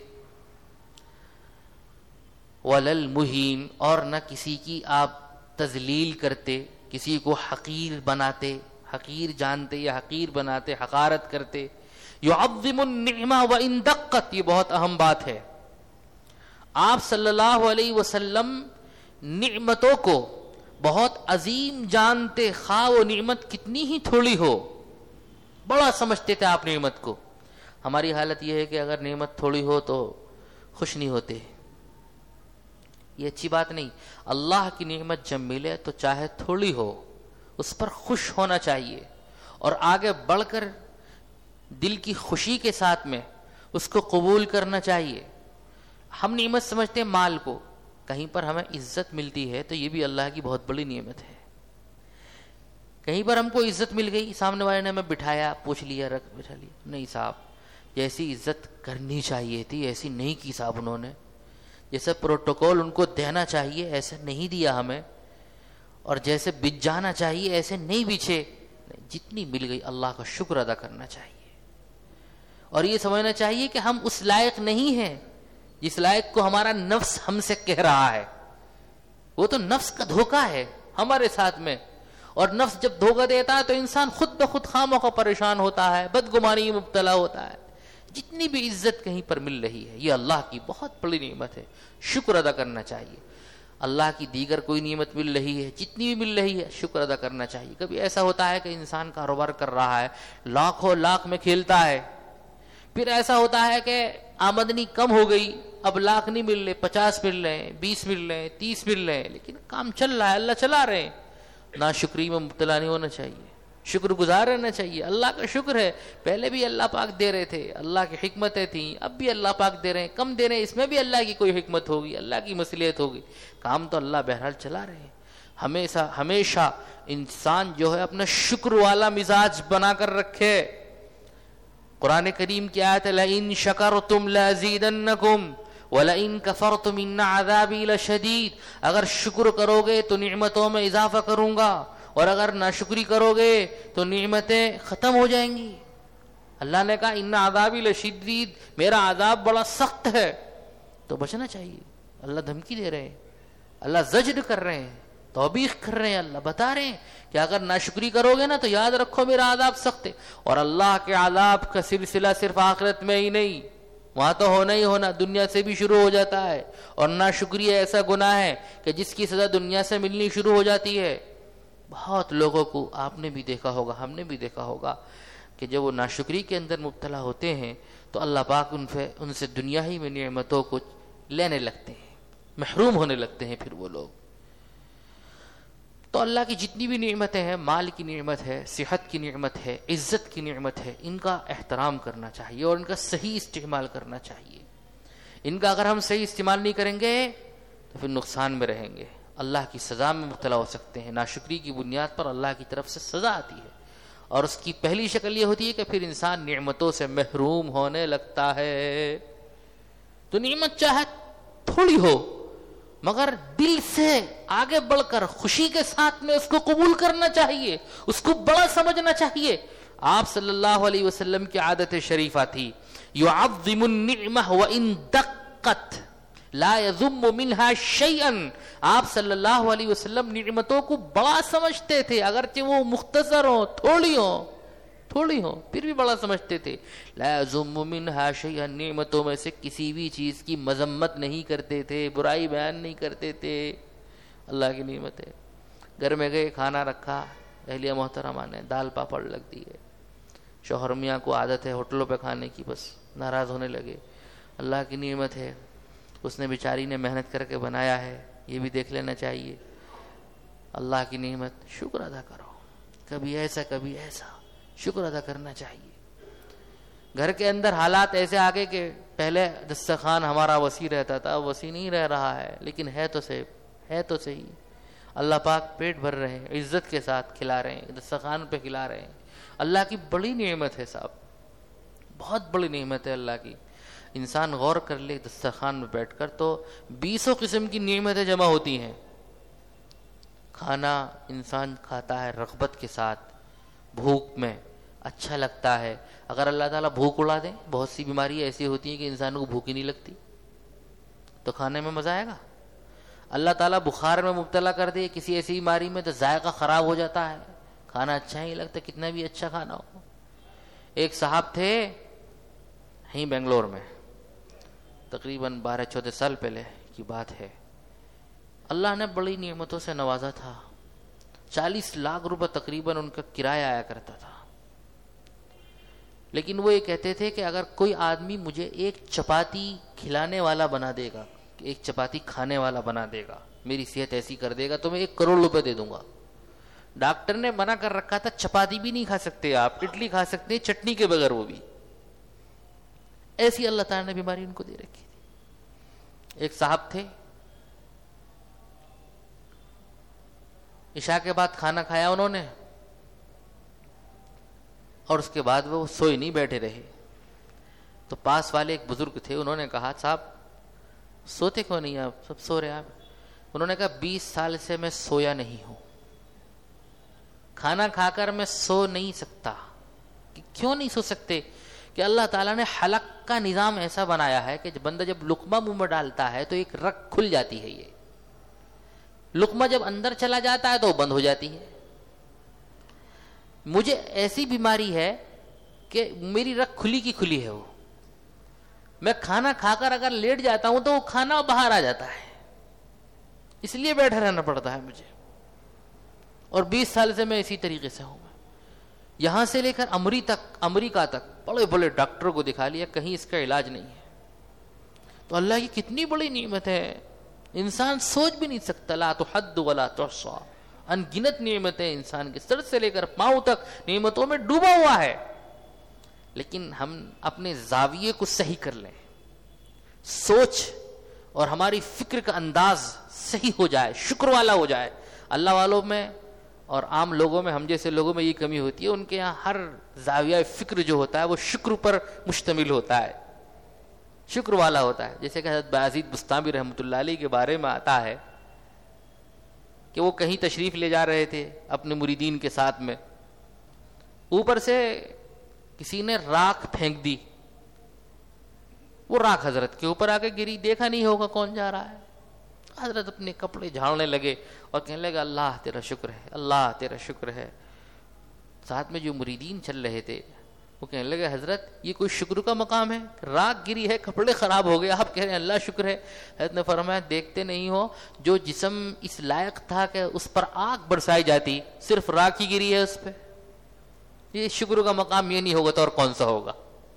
وللمہین، اور نہ کسی کی آپ تذلیل کرتے، کسی کو حقیر بناتے، حقیر جانتے یا حقیر بناتے، حقارت کرتے. یعظم النعمہ وان دقت، یہ بہت اہم بات ہے. آپ صلی اللہ علیہ وسلم نعمتوں کو بہت عظیم جانتے، خواہ وہ نعمت کتنی ہی تھوڑی ہو، بڑا سمجھتے تھے آپ نعمت کو. ہماری حالت یہ ہے کہ اگر نعمت تھوڑی ہو تو خوش نہیں ہوتے، یہ اچھی بات نہیں. اللہ کی نعمت جب ملے تو چاہے تھوڑی ہو اس پر خوش ہونا چاہیے، اور آگے بڑھ کر دل کی خوشی کے ساتھ میں اس کو قبول کرنا چاہیے. ہم نعمت سمجھتے ہیں مال کو، کہیں پر ہمیں عزت ملتی ہے تو یہ بھی اللہ کی بہت بڑی نعمت ہے. کہیں پر ہم کو عزت مل گئی، سامنے والے نے ہمیں بٹھایا، پوچھ لیا، رکھ بٹھا لیا، نہیں صاحب جیسی عزت کرنی چاہیے تھی ایسی نہیں کی صاحب انہوں نے، جیسے پروٹوکول ان کو دینا چاہیے ایسے نہیں دیا ہمیں، اور جیسے بچ جانا چاہیے ایسے نہیں بچھے. جتنی مل گئی اللہ کا شکر ادا کرنا چاہیے، اور یہ سمجھنا چاہیے کہ ہم اس لائق نہیں ہیں جس لائق کو ہمارا نفس ہم سے کہہ رہا ہے. وہ تو نفس کا دھوکہ ہے ہمارے ساتھ میں، اور نفس جب دھوکہ دیتا ہے تو انسان خود بخود خامخواہ پریشان ہوتا ہے، بدگمانی میں مبتلا ہوتا ہے. جتنی بھی عزت کہیں پر مل رہی ہے یہ اللہ کی بہت بڑی نعمت ہے، شکر ادا کرنا چاہیے. اللہ کی دیگر کوئی نعمت مل رہی ہے، جتنی بھی مل رہی ہے شکر ادا کرنا چاہیے. کبھی ایسا ہوتا ہے کہ انسان کاروبار کر رہا ہے، لاکھوں لاکھ میں کھیلتا ہے، پھر ایسا ہوتا ہے کہ آمدنی کم ہو گئی، اب لاکھ نہیں مل رہے، 50 مل رہے ہیں، 20 مل رہے ہیں، 30 مل رہے ہیں، لیکن کام چل رہا ہے، اللہ چلا رہے ہیں. ناشکری میں مبتلا نہیں ہونا چاہیے، شکر گزار رہنا چاہیے. اللہ کا شکر ہے، پہلے بھی اللہ پاک دے رہے تھے، اللہ کی حکمتیں تھیں، اب بھی اللہ پاک دے رہے ہیں. کم دے رہے ہیں، اس میں بھی اللہ کی کوئی حکمت ہوگی، اللہ کی مصلحت ہوگی. کام تو اللہ بہرحال چلا رہے ہیں. ہمیشہ انسان جو ہے اپنا شکر والا مزاج بنا کر رکھے. قرآن کریم کی آیت ہے لَإِن شَكَرْتُمْ لَأَزِيدَنَّكُمْ وَلَئِن كَفَرْتُمْ إِنَّ عَذَابِي لَشَدِيدٌ. اگر شکر کرو گے تو نعمتوں میں اضافہ کروں گا، اور اگر ناشکری کرو گے تو نعمتیں ختم ہو جائیں گی. اللہ نے کہا ان عذابی لشدید، میرا عذاب بڑا سخت ہے، تو بچنا چاہیے. اللہ دھمکی دے رہے ہیں، اللہ زجر کر رہے ہیں، توبیخ کر رہے ہیں. اللہ بتا رہے ہیں کہ اگر ناشکری کرو گے نا تو یاد رکھو میرا عذاب سخت ہے. اور اللہ کے عذاب کا سلسلہ صرف آخرت میں ہی نہیں، وہاں تو ہونا ہی ہونا، دنیا سے بھی شروع ہو جاتا ہے. اور ناشکری ایسا گناہ ہے کہ جس کی سزا دنیا سے ملنی شروع ہو جاتی ہے. بہت لوگوں کو آپ نے بھی دیکھا ہوگا، ہم نے بھی دیکھا ہوگا کہ جب وہ ناشکری کے اندر مبتلا ہوتے ہیں تو اللہ پاک ان سے دنیا ہی میں نعمتوں کو لینے لگتے ہیں، محروم ہونے لگتے ہیں پھر وہ لوگ. تو اللہ کی جتنی بھی نعمتیں ہیں، مال کی نعمت ہے، صحت کی نعمت ہے، عزت کی نعمت ہے، ان کا احترام کرنا چاہیے اور ان کا صحیح استعمال کرنا چاہیے. ان کا اگر ہم صحیح استعمال نہیں کریں گے تو پھر نقصان میں رہیں گے، اللہ کی سزا میں مبتلا ہو سکتے ہیں. ناشکری کی بنیاد پر اللہ کی طرف سے سزا آتی ہے، اور اس کی پہلی شکل یہ ہوتی ہے کہ پھر انسان نعمتوں سے محروم ہونے لگتا ہے. تو نعمت چاہے تھوڑی ہو مگر دل سے آگے بڑھ کر خوشی کے ساتھ میں اس کو قبول کرنا چاہیے، اس کو بڑا سمجھنا چاہیے. آپ صلی اللہ علیہ وسلم کی عادت شریفہ تھی یعظم النعمہ وان دقت لا یذم منها شیئا. آپ صلی اللہ علیہ وسلم نعمتوں کو بڑا سمجھتے تھے، اگرچہ وہ مختصر ہوں، تھوڑی ہوں پھر بھی بڑا سمجھتے تھے. لا یذم منها شیئا، نعمتوں میں سے کسی بھی چیز کی مذمت نہیں کرتے تھے، برائی بیان نہیں کرتے تھے. اللہ کی نعمت ہے. گھر میں گئے، کھانا رکھا، اہلیہ محترمہ نے دال پاپڑ لگ دی ہے. شوہر میاں کو عادت ہے ہوٹلوں پہ کھانے کی، بس ناراض ہونے لگے. اللہ کی نعمت ہے، اس نے بیچاری نے محنت کر کے بنایا ہے، یہ بھی دیکھ لینا چاہیے. اللہ کی نعمت شکر ادا کرو، کبھی ایسا کبھی ایسا شکر ادا کرنا چاہیے. گھر کے اندر حالات ایسے آگے کہ پہلے دسترخوان ہمارا وسیع رہتا تھا، وسیع نہیں رہ رہا ہے، لیکن ہے تو صحیح. اللہ پاک پیٹ بھر رہے ہیں، عزت کے ساتھ کھلا رہے ہیں، دسترخوان پہ کھلا رہے ہیں. اللہ کی بڑی نعمت ہے صاحب، بہت بڑی نعمت ہے اللہ کی. انسان غور کر لے دسترخوان میں بیٹھ کر تو 20 قسم کی نعمتیں جمع ہوتی ہیں. کھانا انسان کھاتا ہے رغبت کے ساتھ، بھوک میں اچھا لگتا ہے. اگر اللہ تعالیٰ بھوک اڑا دیں، بہت سی بیماری ایسی ہوتی ہیں کہ انسان کو بھوک ہی نہیں لگتی، تو کھانے میں مزہ آئے گا. اللہ تعالیٰ بخار میں مبتلا کر دے کسی ایسی بیماری میں تو ذائقہ خراب ہو جاتا ہے، کھانا اچھا ہی لگتا کتنا بھی اچھا کھانا ہو. ایک صاحب تھے یہیں بنگلور میں، تقریباً 12-14 سال پہلے کی بات ہے. اللہ نے بڑی نعمتوں سے نوازا تھا. 40 لاکھ روپے تقریباً ان کا کرایہ آیا کرتا تھا. لیکن وہ یہ کہتے تھے کہ اگر کوئی آدمی مجھے ایک چپاتی کھلانے والا بنا دے گا، ایک چپاتی کھانے والا بنا دے گا، میری صحت ایسی کر دے گا تو میں 1 کروڑ روپے دے دوں گا. ڈاکٹر نے منع کر رکھا تھا، چپاتی بھی نہیں کھا سکتے آپ، اڈلی کھا سکتے ہیں چٹنی کے بغیر، وہ بھی ایسی اللہ تعالیٰ نے بیماری ان کو دے رکھی تھی. ایک صاحب تھے، عشاء کے بعد کھانا کھایا انہوں نے، اور اس کے بعد وہ سوئے نہیں، بیٹھے رہے. تو پاس والے ایک بزرگ تھے، انہوں نے کہا صاحب سوتے کیوں نہیں آپ، سب سو رہے آپ. انہوں نے کہا 20 سال سے میں سویا نہیں ہوں، کھانا کھا کر میں سو نہیں سکتا. کیوں نہیں سو سکتے؟ کہ اللہ تعالیٰ نے حلق کا نظام ایسا بنایا ہے کہ بندہ جب لقمہ منہ میں ڈالتا ہے تو ایک رگ کھل جاتی ہے، یہ لقمہ جب اندر چلا جاتا ہے تو وہ بند ہو جاتی ہے. مجھے ایسی بیماری ہے کہ میری رگ کھلی کی کھلی ہے، وہ میں کھانا کھا کر اگر لیٹ جاتا ہوں تو وہ کھانا باہر آ جاتا ہے، اس لیے بیٹھے رہنا پڑتا ہے مجھے. اور 20 سال سے میں اسی طریقے سے ہوں. یہاں سے لے کر امریکہ تک بڑے بڑے ڈاکٹروں کو دکھا لیا، کہیں اس کا علاج نہیں ہے. تو اللہ کی کتنی بڑی نعمت ہے، انسان سوچ بھی نہیں سکتا. لا تحد ولا تحصى ان گنت نعمتیں انسان کے سر سے لے کر پاؤں تک نعمتوں میں ڈوبا ہوا ہے، لیکن ہم اپنے زاویے کو صحیح کر لیں، سوچ اور ہماری فکر کا انداز صحیح ہو جائے، شکر والا ہو جائے. اللہ والوں میں اور عام لوگوں میں، ہم جیسے لوگوں میں یہ کمی ہوتی ہے، ان کے یہاں ہر زاویہ فکر جو ہوتا ہے وہ شکر پر مشتمل ہوتا ہے، شکر والا ہوتا ہے. جیسے کہ حضرت بایزید بستامی رحمۃ اللہ علیہ کے بارے میں آتا ہے کہ وہ کہیں تشریف لے جا رہے تھے اپنے مریدین کے ساتھ میں، اوپر سے کسی نے راکھ پھینک دی، وہ راکھ حضرت کے اوپر آ کے گری، دیکھا نہیں ہوگا کون جا رہا ہے. حضرت اپنے کپڑے جھاڑنے لگے اور کہنے لگے اللہ تیرا شکر ہے، اللہ تیرا شکر ہے. ساتھ میں جو مریدین چل رہے تھے وہ کہنے لگے حضرت یہ کوئی شکر کا مقام ہے، راکھ گری ہے، کپڑے خراب ہو گئے، آپ کہہ رہے ہیں اللہ شکر ہے. حضرت نے فرمایا دیکھتے نہیں ہو جو جسم اس لائق تھا کہ اس پر آگ برسائی جاتی، صرف راکھ ہی گری ہے اس پہ، یہ شکر کا مقام یہ نہیں ہوگا تو اور کون سا ہوگا.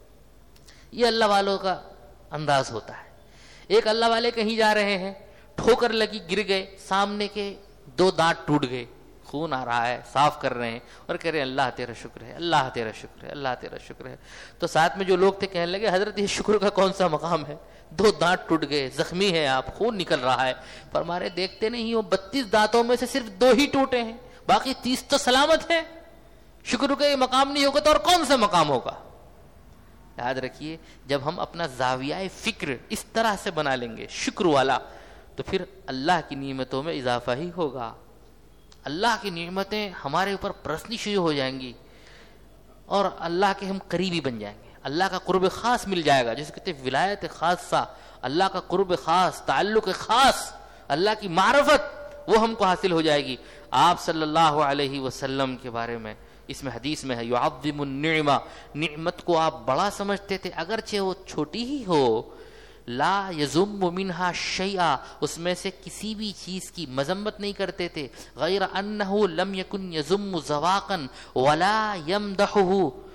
یہ اللہ والوں کا انداز ہوتا ہے. ایک اللہ والے کہیں جا رہے ہیں، ٹھوکر لگی، گر گئے، سامنے کے 2 دانت ٹوٹ گئے، خون آ رہا ہے، صاف کر رہے ہیں اور کہہ رہے ہیں اللہ تیرا شکر ہے، اللہ تیرا شکر ہے، اللہ تیرا شکر ہے. تو ساتھ میں جو لوگ تھے کہنے لگے حضرت یہ شکر کا کون سا مقام ہے، 2 دانت ٹوٹ گئے، زخمی ہیں آپ، خون نکل رہا ہے. فرما رہے دیکھتے نہیں ہو 32 دانتوں میں سے صرف 2 ہی ٹوٹے ہیں، باقی 30 تو سلامت ہیں. شکر کا یہ مقام نہیں ہوگا تو اور کون سا مقام ہوگا. یاد رکھیے جب ہم اپنا زاویہ فکر اس طرح سے بنا لیں گے شکر والا، تو پھر اللہ کی نعمتوں میں اضافہ ہی ہوگا. اللہ کی نعمتیں ہمارے اوپر برسنی شروع ہو جائیں گی اور اللہ کے ہم قریبی بن جائیں گے، اللہ کا قرب خاص مل جائے گا. جیسے کہتے ہیں ولایت خاصہ، اللہ کا قرب خاص، تعلق خاص، اللہ کی معرفت وہ ہم کو حاصل ہو جائے گی. آپ صلی اللہ علیہ وسلم کے بارے میں اس میں حدیث میں ہے یعظم النعمہ، نعمت کو آپ بڑا سمجھتے تھے اگرچہ وہ چھوٹی ہی ہو. لا یذم منہا شیئا، اس میں سے کسی بھی چیز کی مذمت نہیں کرتے تھے. غیر انہ لم یکن یذم ذواقا ولا یمدحہ،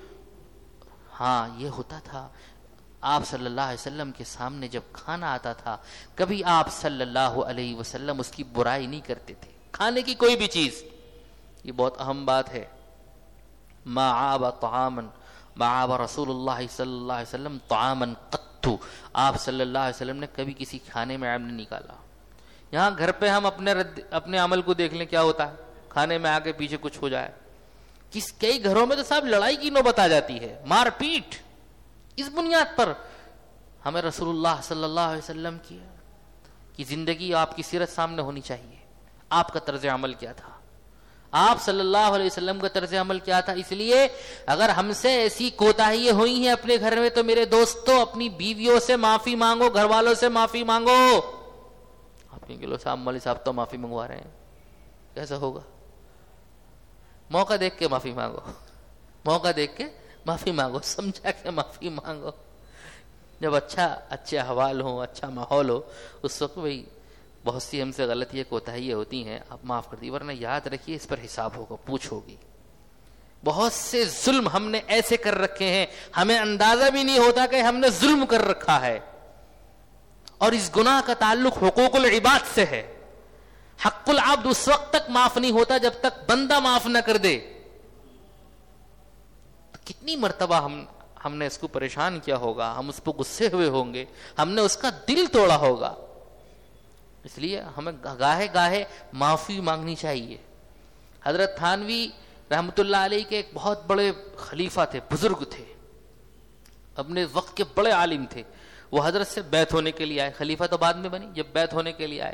ہاں یہ ہوتا تھا آپ صلی اللہ علیہ وسلم کے سامنے جب کھانا آتا تھا کبھی آپ صلی اللہ علیہ وسلم اس کی برائی نہیں کرتے تھے، کھانے کی کوئی بھی چیز. یہ بہت اہم بات ہے. ما عاب طعاما ما عاب رسول اللہ صلی اللہ علیہ وسلم طعاما قط، آپ صلی اللہ علیہ وسلم نے کبھی کسی کھانے میں عیب نہیں نکالا. یہاں گھر پہ ہم اپنے عمل کو دیکھ لیں کیا ہوتا ہے، کھانے میں آگے پیچھے کچھ ہو جائے، کئی گھروں میں تو صاحب لڑائی کی نوبت آ جاتی ہے، مار پیٹ. اس بنیاد پر ہمیں رسول اللہ صلی اللہ علیہ وسلم کی زندگی، آپ کی سیرت سامنے ہونی چاہیے. آپ کا طرز عمل کیا تھا، آپ صلی اللہ علیہ وسلم کا طرز عمل کیا تھا. اس لیے اگر ہم سے ایسی کوتاہیاں ہوئی ہیں اپنے گھر میں تو میرے دوستوں اپنی بیویوں سے معافی مانگو، گھر والوں سے معافی مانگو. آپ نے کہو صاحب مولوی صاحب تو معافی منگوا رہے ہیں، کیسا ہوگا؟ موقع دیکھ کے معافی مانگو، موقع دیکھ کے معافی مانگو، سمجھا کے معافی مانگو. جب اچھے احوال ہوں، اچھا ماحول ہو، اس وقت بھائی بہت سی ہم سے غلطیاں کوتاہیاں ہوتی ہیں، آپ معاف کر دیجیے، ورنہ یاد رکھیے اس پر حساب ہوگا، پوچھ ہوگی. بہت سے ظلم ہم نے ایسے کر رکھے ہیں ہمیں اندازہ بھی نہیں ہوتا کہ ہم نے ظلم کر رکھا ہے. اور اس گناہ کا تعلق حقوق العباد سے ہے. حق العبد اس وقت تک معاف نہیں ہوتا جب تک بندہ معاف نہ کر دے. کتنی مرتبہ ہم نے اس کو پریشان کیا ہوگا، ہم اس پہ غصے ہوئے ہوں گے، ہم نے اس کا دل توڑا ہوگا. اس لیے ہمیں گاہے گاہے معافی مانگنی چاہیے. حضرت تھانوی رحمۃ اللہ علیہ کے ایک بہت بڑے خلیفہ تھے، بزرگ تھے، اپنے وقت کے بڑے عالم تھے. وہ حضرت سے بیعت ہونے کے لیے آئے، خلیفہ تو بعد میں بنی، جب بیعت ہونے کے لیے آئے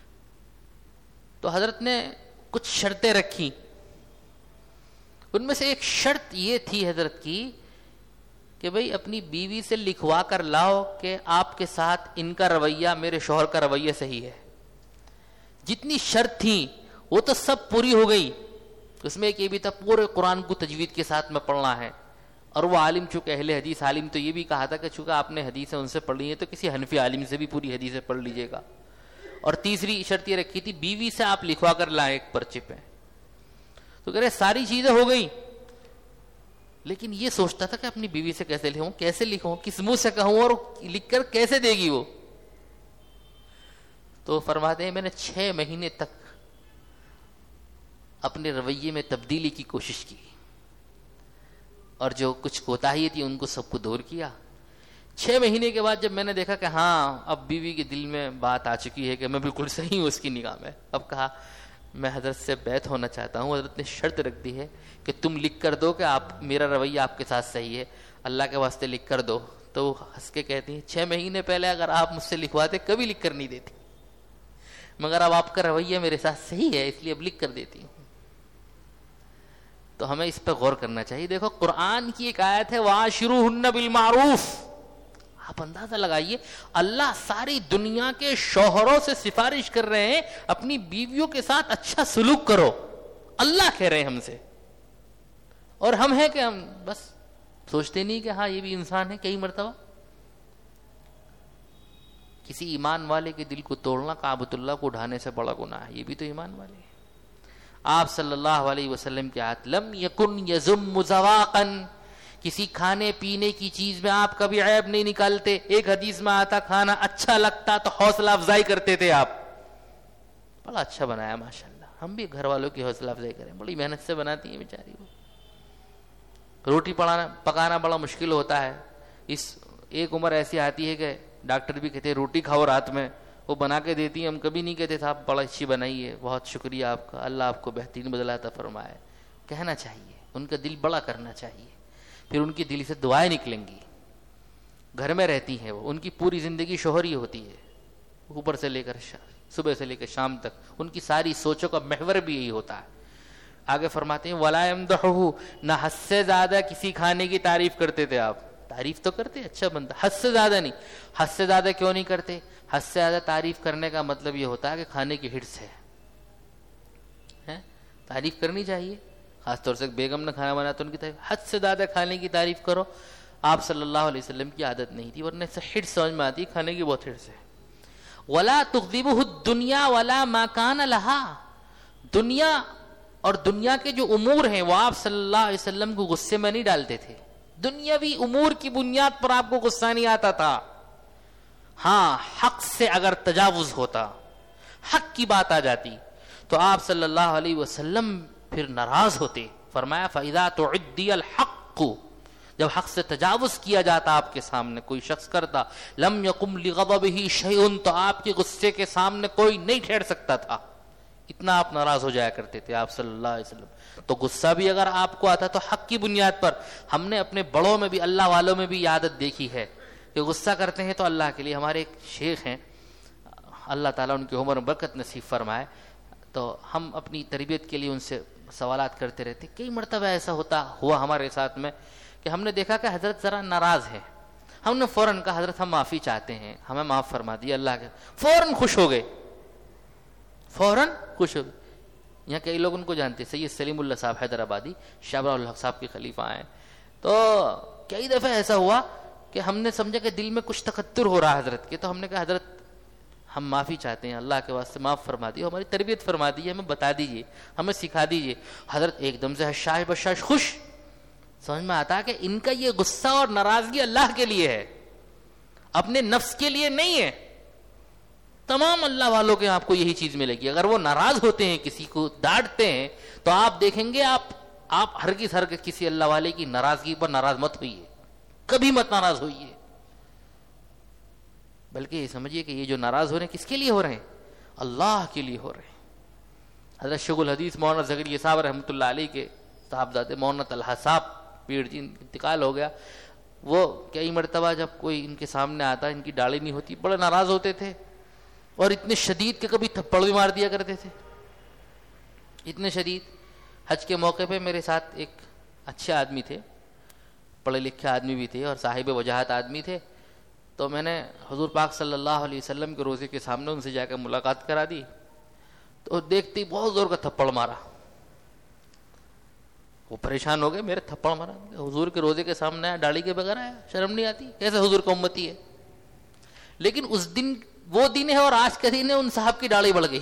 تو حضرت نے کچھ شرطیں رکھی. ان میں سے ایک شرط یہ تھی حضرت کی کہ بھئی اپنی بیوی سے لکھوا کر لاؤ کہ آپ کے ساتھ ان کا رویہ میرے شوہر کا رویہ صحیح ہے. جتنی شرط تھیں وہ تو سب پوری ہو گئی. اس میں ایک یہ بھی تھا پورے قرآن کو تجوید کے ساتھ میں پڑھنا ہے. اور وہ عالم چونکہ اہل حدیث عالم تو یہ بھی کہا تھا کہ چونکہ آپ نے حدیثیں ان سے پڑھ لی ہیں تو کسی حنفی عالم سے بھی پوری حدیثیں پڑھ لیجئے گا. اور تیسری شرط یہ رکھی تھی بیوی سے آپ لکھوا کر لائیں ایک پرچے پہ. تو کہہ رہے ساری چیزیں ہو گئی لیکن یہ سوچتا تھا کہ اپنی بیوی سے کیسے لکھوں کس منہ سے کہوں اور لکھ کر کیسے دے گی وہ. تو فرماتے ہیں میں نے 6 مہینے تک اپنے رویے میں تبدیلی کی کوشش کی اور جو کچھ کوتاہی تھی ان کو سب کو دور کیا. 6 مہینے کے بعد جب میں نے دیکھا کہ ہاں اب بیوی کے دل میں بات آ چکی ہے کہ میں بالکل صحیح ہوں اس کی نگاہ میں, اب کہا میں حضرت سے بیعت ہونا چاہتا ہوں. حضرت نے شرط رکھ دی ہے کہ تم لکھ کر دو کہ آپ میرا رویہ آپ کے ساتھ صحیح ہے, اللہ کے واسطے لکھ کر دو. تو وہ ہنس کے کہتی ہیں 6 مہینے پہلے اگر آپ مجھ سے لکھواتے کبھی لکھ کر نہیں دیتی, مگر اب آپ کا رویہ میرے ساتھ صحیح ہے اس لیے اب لکھ کر دیتی ہوں. تو ہمیں اس پہ غور کرنا چاہیے. دیکھو قرآن کی ایک آیت ہے وَعَاشِرُوهُنَّ بِالْمَعْرُوفِ, آپ اندازہ لگائیے اللہ ساری دنیا کے شوہروں سے سفارش کر رہے ہیں اپنی بیویوں کے ساتھ اچھا سلوک کرو. اللہ کہہ رہے ہیں ہم سے, اور ہم ہیں کہ ہم بس سوچتے نہیں کہ ہاں یہ بھی انسان ہے. کئی مرتبہ کسی ایمان والے کے دل کو توڑنا کعبۃ اللہ کو اٹھانے سے بڑا گناہ ہے, یہ بھی تو ایمان والے ہیں. آپ صلی اللہ علیہ وسلم کے آیت لم یکن یذم ذواقا, کسی کھانے پینے کی چیز میں آپ کبھی عیب نہیں نکالتے. ایک حدیث میں آتا کھانا اچھا لگتا تو حوصلہ افزائی کرتے تھے آپ, بڑا اچھا بنایا ماشاءاللہ. ہم بھی گھر والوں کی حوصلہ افزائی کریں, بڑی محنت سے بناتی ہیں بیچاری وہ. روٹی پکانا بڑا مشکل ہوتا ہے. اس ایک عمر ایسی آتی ہے کہ ڈاکٹر بھی کہتے ہیں روٹی کھاؤ رات میں, وہ بنا کے دیتی ہیں. ہم کبھی نہیں کہتے صاحب بڑا اچھی بنائی ہے, بہت شکریہ آپ کا, اللہ آپ کو بہترین بدلہ عطا فرمائے. کہنا چاہیے, ان کا دل بڑا کرنا چاہیے, پھر ان کے دل سے دعائیں نکلیں گی. گھر میں رہتی ہیں وہ, ان کی پوری زندگی شوہر ہی ہوتی ہے, اوپر سے لے کر صبح سے لے کر شام تک ان کی ساری سوچوں کا محور بھی یہی ہوتا ہے. آگے فرماتے ہیں وَلَا يَمْدَحُهُ, نہ حد سے زیادہ کسی کھانے کی تعریف کرتے تھے آپ. تعریف تو کرتے اچھا بندہ, حد سے زیادہ نہیں. حد سے زیادہ کیوں نہیں کرتے؟ حد سے زیادہ تعریف کرنے کا مطلب یہ ہوتا ہے کہ کھانے کی ہرس ہے. تعریف کرنی چاہیے, خاص طور سے بیگم نے کھانا بنایا تو ان کی تعریف. حد سے زیادہ کھانے کی تعریف کرو, آپ صلی اللہ علیہ وسلم کی عادت نہیں تھی, ورنہ سے ہرس سمجھ میں آتی ہے, کھانے کی بہت ہرس ہے. وَلَا تُغْضِبُهُ الدُّنْيَا وَلَا مَا كَانَ لَهَا, دنیا اور دنیا کے جو امور ہیں وہ آپ صلی اللہ علیہ وسلم کو غصے میں نہیں ڈالتے تھے. دنیاوی امور کی بنیاد پر آپ کو غصہ نہیں آتا تھا. ہاں حق سے اگر تجاوز ہوتا, حق کی بات آ جاتی تو آپ صلی اللہ علیہ وسلم پھر ناراض ہوتے. فرمایا فَإِذَا تُعِدِّيَ الْحَقُّ, جب حق سے تجاوز کیا جاتا آپ کے سامنے کوئی شخص کرتا, لم یقم لغضبہ شیء, تو آپ کے غصے کے سامنے کوئی نہیں ٹھہر سکتا تھا. اتنا آپ ناراض ہو جایا کرتے تھے آپ صلی اللہ علیہ وسلم. تو غصہ بھی اگر آپ کو آتا تو حق کی بنیاد پر. ہم نے اپنے بڑوں میں بھی, اللہ والوں میں بھی عادت دیکھی ہے کہ غصہ کرتے ہیں تو اللہ کے لیے. ہمارے ایک شیخ ہیں, اللہ تعالیٰ ان کی عمر میں برکت نصیب فرمائے, تو ہم اپنی تربیت کے لیے ان سے سوالات کرتے رہتے. کئی مرتبہ ایسا ہوا ہمارے ساتھ میں کہ ہم نے دیکھا کہ حضرت ذرا ناراض ہے, ہم نے فوراً کہا حضرت ہم معافی چاہتے ہیں, ہمیں معاف فرما دیا اللہ کے. فوراً خوش ہو گئے, فوراً خوش ہو گئے. یہاں کئی لوگ ان کو جانتے ہیں, سید سلیم اللہ صاحب حیدرآبادی, شاہ ابراہیم الحق صاحب کے خلیفہ ہیں. تو کئی دفعہ ایسا ہوا کہ ہم نے سمجھا کہ دل میں کچھ تکتر ہو رہا ہے حضرت کے, تو ہم نے کہا حضرت ہم معافی چاہتے ہیں, اللہ کے واسطے معاف فرما دیے, ہماری تربیت فرما دیجیے, ہمیں بتا دیجیے, ہمیں سکھا دیجیے. حضرت ایک دم سے حشاش بشاش خوش. سمجھ میں آتا کہ ان کا یہ غصہ اور ناراضگی اللہ کے لیے ہے, اپنے نفس کے لیے نہیں ہے. تمام اللہ والوں کے آپ کو یہی چیز ملے گی. اگر وہ ناراض ہوتے ہیں, کسی کو ڈانٹتے ہیں, تو آپ دیکھیں گے آپ ہرگز کسی اللہ والے کی ناراضگی پر ناراض مت ہوئیے, کبھی مت ناراض ہوئیے, بلکہ یہ سمجھیے کہ یہ جو ناراض ہو رہے ہیں کس کے لیے ہو رہے ہیں؟ اللہ کے لیے ہو رہے ہیں. حضرت شیخ الحدیث مولانا زکریا صاحب رحمۃ اللہ علیہ کے صاحبزادے مولانا طلحہ صاحب پیر جی انتقال ہو گیا. وہ کئی مرتبہ جب کوئی ان کے سامنے آتا, ان کی داڑھی نہیں ہوتی, بڑے ناراض ہوتے تھے, اور اتنے شدید کہ کبھی تھپڑ بھی مار دیا کرتے تھے, اتنے شدید. حج کے موقع پہ میرے ساتھ ایک اچھے آدمی تھے, پڑھے لکھے آدمی بھی تھے اور صاحب وجاہت آدمی تھے. تو میں نے حضور پاک صلی اللہ علیہ وسلم کے روزے کے سامنے ان سے جا کے ملاقات کرا دی, تو دیکھتے ہی بہت زور کا تھپڑ مارا. وہ پریشان ہو گئے, میرے تھپڑ مارا, حضور کے روزے کے سامنے آیا, داڑھی کے بغیر آیا, شرم نہیں آتی, کیسے حضور کا امتی ہے. لیکن اس دن وہ دن ہے اور آج کا دن ہے, ان صاحب کی داڑھی بڑھ گئی.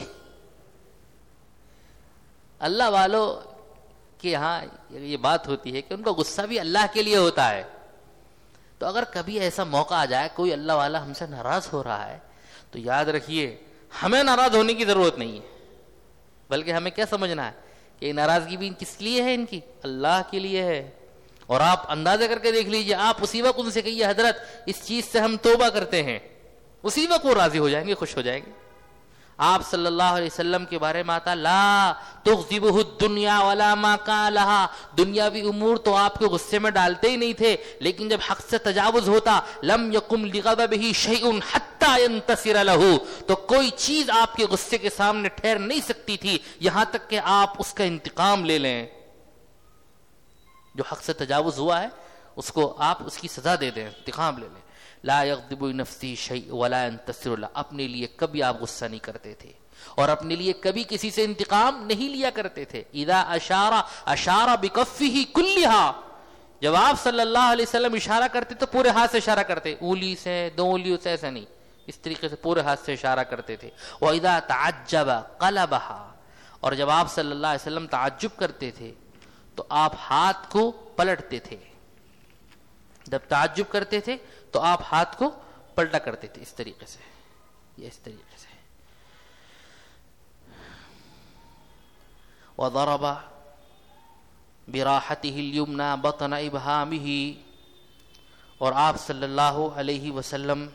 اللہ والوں کے یہاں یہ بات ہوتی ہے کہ ان کا غصہ بھی اللہ کے لیے ہوتا ہے. تو اگر کبھی ایسا موقع آ جائے کوئی اللہ والا ہم سے ناراض ہو رہا ہے, تو یاد رکھیے ہمیں ناراض ہونے کی ضرورت نہیں ہے, بلکہ ہمیں کیا سمجھنا ہے یہ ناراضگی بھی کس لیے ہے؟ ان کی اللہ کے لیے ہے. اور آپ اندازہ کر کے دیکھ لیجئے, آپ اسی وقت ان سے کہیے حضرت اس چیز سے ہم توبہ کرتے ہیں, اسی وقت وہ راضی ہو جائیں گے, خوش ہو جائیں گے. آپ صلی اللہ علیہ وسلم کے بارے میں آتا لا تغضبہ الدنیا ولا ما کان لہا, دنیاوی امور تو آپ کو غصے میں ڈالتے ہی نہیں تھے, لیکن جب حق سے تجاوز ہوتا لم یقم لغضبہ شیء حتی ینتصر لہ, تو کوئی چیز آپ کے غصے کے سامنے ٹھہر نہیں سکتی تھی یہاں تک کہ آپ اس کا انتقام لے لیں. جو حق سے تجاوز ہوا ہے اس کو آپ اس کی سزا دے دیں, انتقام لے لیں. لا یغضب نفسی شیء ولا ینتصر لہ, اپنے لیے کبھی آپ غصہ نہیں کرتے تھے اور اپنے لیے کبھی کسی سے انتقام نہیں لیا کرتے تھے. اذا اشار بکفہ کلھا, جب آپ صلی اللہ علیہ وسلم اشارہ کرتے تو پورے ہاتھ سے اشارہ کرتے, انگلی سے, دو انگلیوں سے, ایسا نہیں, اس طریقے سے پورے ہاتھ سے اشارہ کرتے تھے. واذا تعجب قلبھا, اور جب آپ صلی اللہ علیہ وسلم تعجب کرتے تھے تو آپ ہاتھ کو پلٹتے تھے. جب تعجب کرتے تھے تو آپ ہاتھ کو پلٹا کرتے تھے, اس طریقے سے, یہ اس طریقے سے. وضرب براحته اليمنى بطن ابهامه, اور آپ صلی اللہ علیہ وسلم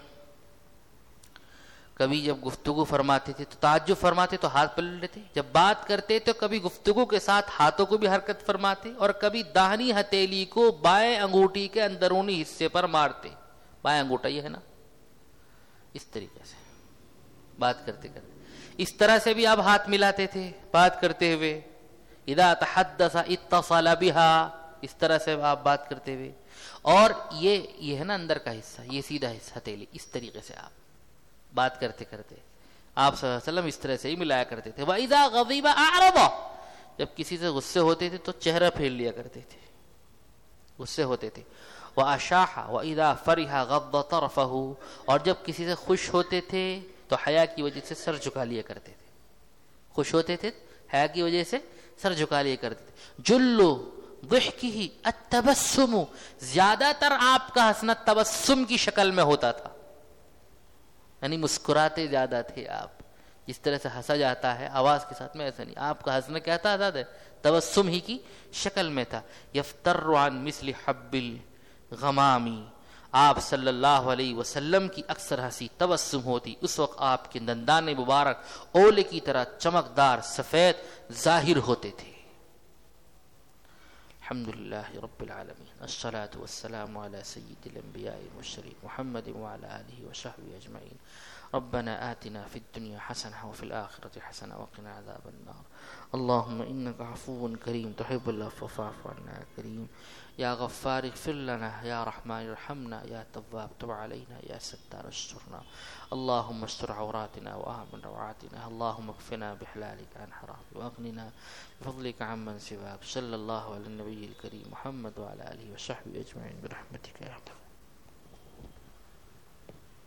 کبھی جب گفتگو فرماتے تھے تو تعجب فرماتے تو ہاتھ پلٹ لیتے, جب بات کرتے تو کبھی گفتگو کے ساتھ ہاتھوں کو بھی حرکت فرماتے, اور کبھی داہنی ہتھیلی کو بائیں انگوٹھی کے اندرونی حصے پر مارتے. بائیں انگوٹھا یہ ہے نا, اس طریقے سے بات کرتے کرتے, اس طرح سے بھی آپ ہاتھ ملاتے تھے بات کرتے ہوئے. اذا تحدث اتصل بها, اس طرح سے آپ بات کرتے ہوئے. اور یہ ہے نا اندر کا حصہ, یہ سیدھا حصہ ہتھیلی, اس طریقے سے آپ بات کرتے کرتے آپ صلی اللہ علیہ وسلم اس طرح سے ہی ملایا کرتے تھے. وَإِذَا غَضِبَ أَعْرَضَ, جب کسی سے غصے ہوتے تھے تو چہرہ پھیر لیا کرتے تھے, غصے ہوتے تھے. وَأَشَاحَ وَإِذَا فَرِحَ غَضَّ طَرْفَهُ, اور جب کسی سے خوش ہوتے تھے تو حیا کی وجہ سے سر جھکا لیا کرتے تھے, خوش ہوتے تھے حیا کی وجہ سے سر جھکا لیا کرتے تھے. جُلُّ ضحکہ التبسم, زیادہ تر آپ کا ہنسنا تبسم کی شکل میں ہوتا تھا, یعنی مسکراتے زیادہ تھے آپ. جس طرح سے ہنسا جاتا ہے آواز کے ساتھ میں, ایسا نہیں, آپ کا ہنسنا کیا تھا, تبسم ہی کی شکل میں تھا. یفتر عن مثل حب الغمامی, آپ صلی اللہ علیہ وسلم کی اکثر ہنسی تبسم ہوتی, اس وقت آپ کے دندان مبارک اولے کی طرح چمکدار سفید ظاہر ہوتے تھے. الحمدللہ رب العالمین, الصلاة والسلام علی سید الانبیاء والمرسلین محمد وعلی آلہ وصحبہ اجمعین. ربنا آتنا فی الدنیا حسنہ وفی الآخرۃ حسنہ وقنا عذاب النار. اللہم انک عفو کریم تحب العفو فاعف عنا یا کریم. یا غفار اغفر لنا, یا رحمن ارحمنا, یا تواب تب علینا, یا ستار استرنا. اللهم استر عوراتنا وآمن روعاتنا. اللهم اكفنا بحلالك عن حرامك واغننا بفضلك عمن سواك. صلى الله على النبي الكريم محمد وعلى آله وصحبه أجمعين برحمتك يا رب.